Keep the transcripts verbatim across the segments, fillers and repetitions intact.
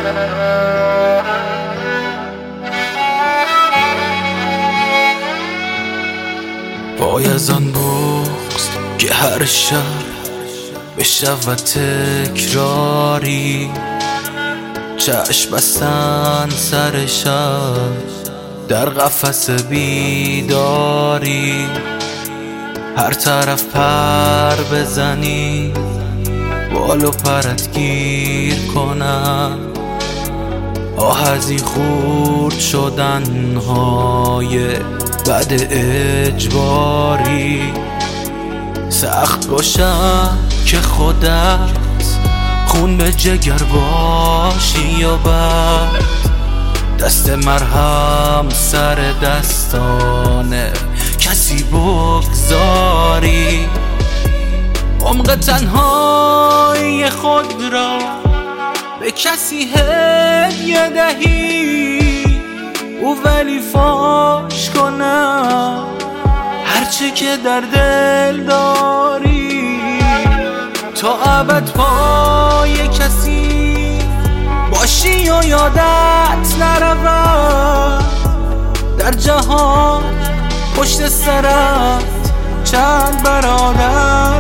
وای از آن بغض که هر شب بشود تکراری، چشم بستن سر شب در قفس بیداری. هر طرف پر بزنی بال و پرت گیر کنم، آه از این خورد شدن های بعد اجباری. سخت باشم که خودت خون به جگر باشی یا بعد دست مرهم سر دستانه کسی بگذاری. عمق تنهای خود را به کسی هدیه دهی، او ولی فاش کنم هرچه که در دل داری. تا ابد پای کسی باشی و یادت نرود، در جهان پشت سرت چند برادر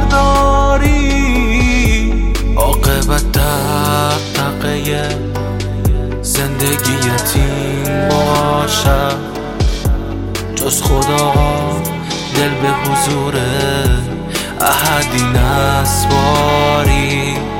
داری. عاقبت دغدغه زندگیت این باشد، جز خدا دل به حضور احدی نسپاری.